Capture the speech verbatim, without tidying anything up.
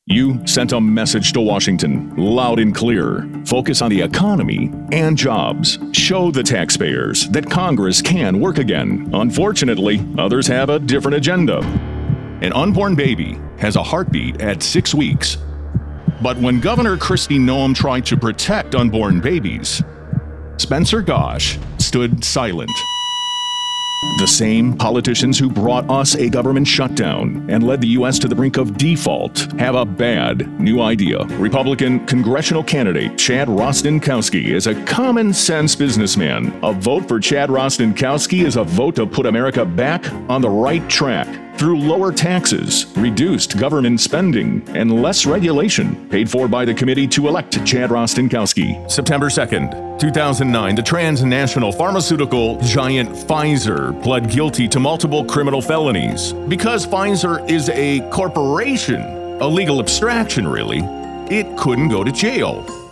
You sent a message to Washington, loud and clear. Focus on the economy and jobs. Show the taxpayers that Congress can work again. Unfortunately, others have a different agenda. An unborn baby has a heartbeat at six weeks. But when Governor Kristi Noem tried to protect unborn babies, Spencer Ghosh stood silent. The same politicians who brought us a government shutdown and led the U S to the brink of default have a bad new idea. Republican congressional candidate Chad Rostenkowski is a common-sense businessman. A vote for Chad Rostenkowski is a vote to put America back on the right track through lower taxes, reduced government spending, and less regulation, paid for by the committee to elect Chad Rostenkowski. September second, two thousand nine, the transnational pharmaceutical giant Pfizer pled guilty to multiple criminal felonies. Because Pfizer is a corporation, a legal abstraction really, it couldn't go to jail.